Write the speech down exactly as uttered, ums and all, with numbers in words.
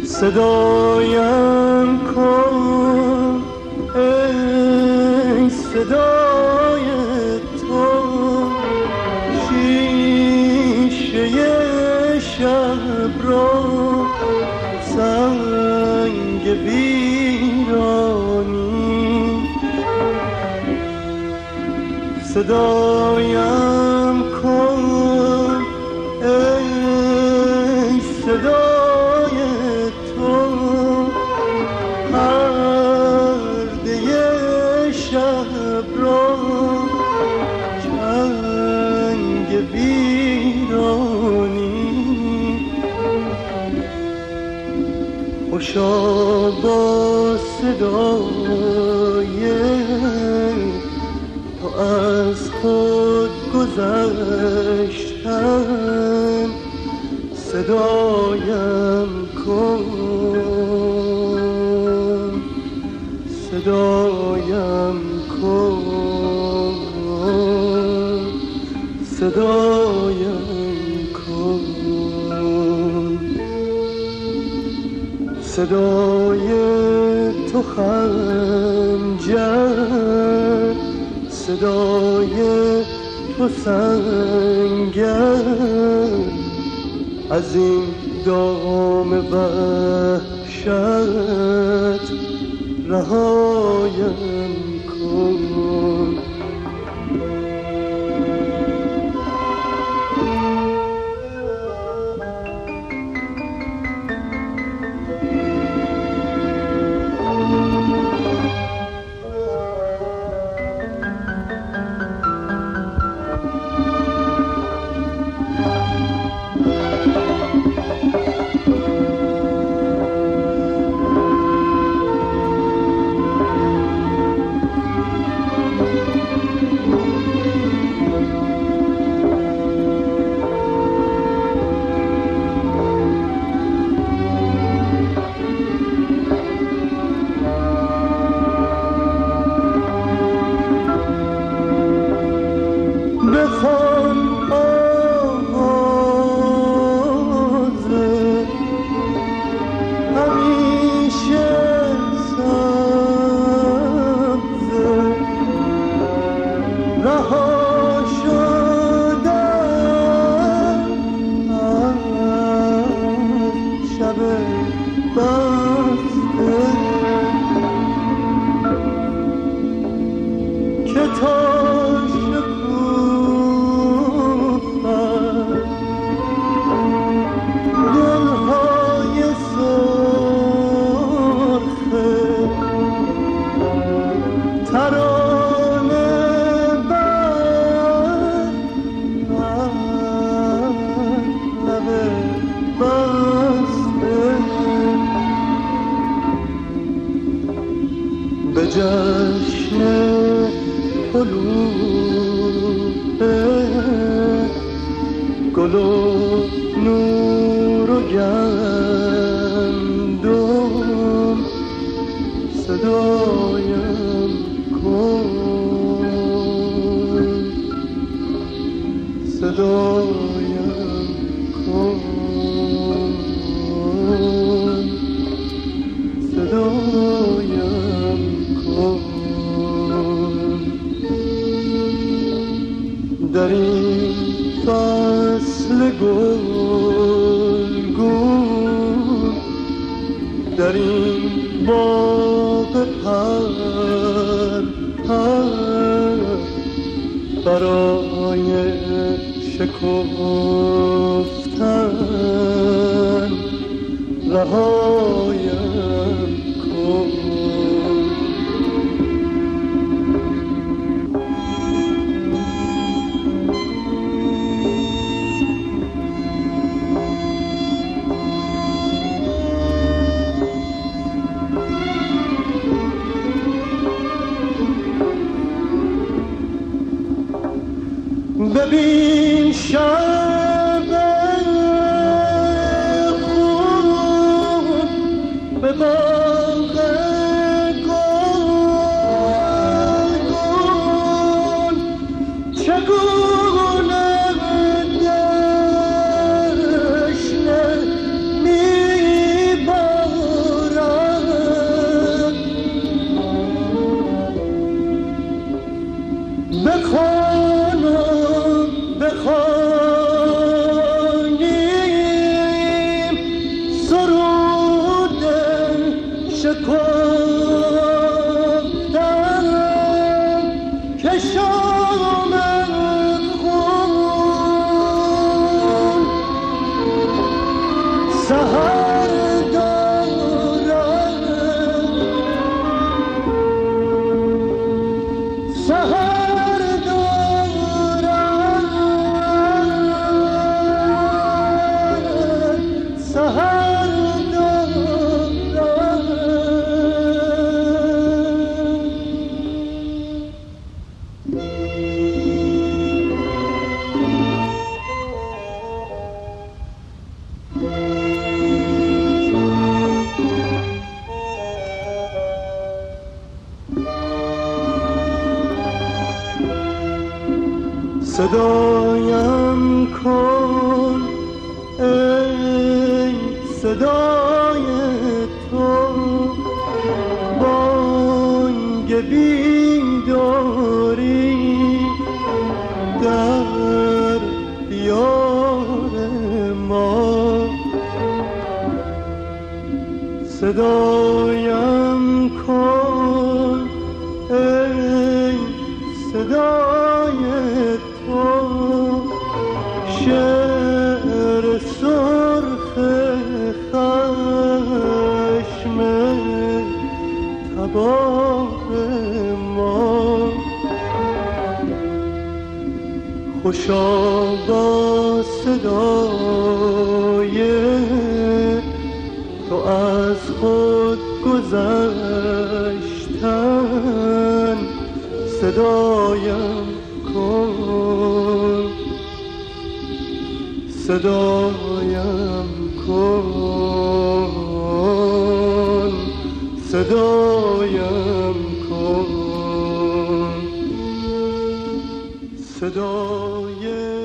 صدایم کن ای صدای تو، شیشه شب را سنگ ویرانی. صدایم کن ای صدای تو، پرده شب را چنگ ویرانی. خوشا با صدای تو از خود گذشتن. صدایم کن صدایم کن صدایم کن. صدای تو خنجر، صدای تو سنگر، از این دام وحشت رهایم کن. به جشن طلوع گل و نور و گندم، صدایم کن صدایم کن صدایم کن. در این فصل گلگون، در این باغ پر پر، برای شکفتن رهایم کن. ببین شب خوب به باغ گل چگونه دشنه میبارد. شکفتم که شام خون سحر دارد سحر دارد سحر صدایم کن ای صدای تو بانگ بیداری در دیار ما صدایم کن ای صدای شعر سرخ خشم تباه ما خوشا با صدای تو از خود گذشتن صدایم کن صدایم کن صدایم کن صدای